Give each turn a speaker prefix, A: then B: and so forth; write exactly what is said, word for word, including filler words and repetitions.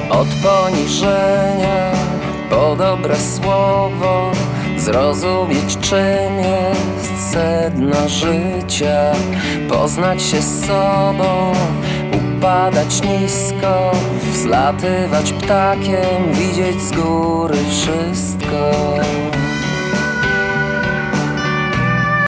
A: Od poniżenia po dobre słowo, zrozumieć czym jest sedno życia, poznać się z sobą, upadać nisko, wzlatywać ptakiem, widzieć z góry wszystko.